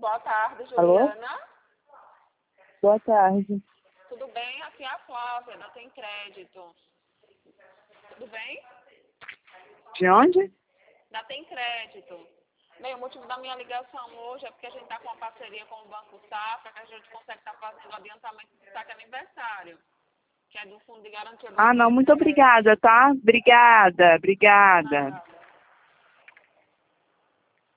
Boa tarde, Alô? Juliana. Boa tarde. Tudo bem? Aqui é a Flávia, da Tem Crédito. Tudo bem? De onde? Da Tem Crédito. Bem, o motivo da minha ligação hoje é porque a gente está com uma parceria com o Banco Safra, que a gente consegue estar fazendo o adiantamento do saque aniversário, que é do Fundo de Garantia do Ah, não, muito INSS. obrigada, tá? Obrigada.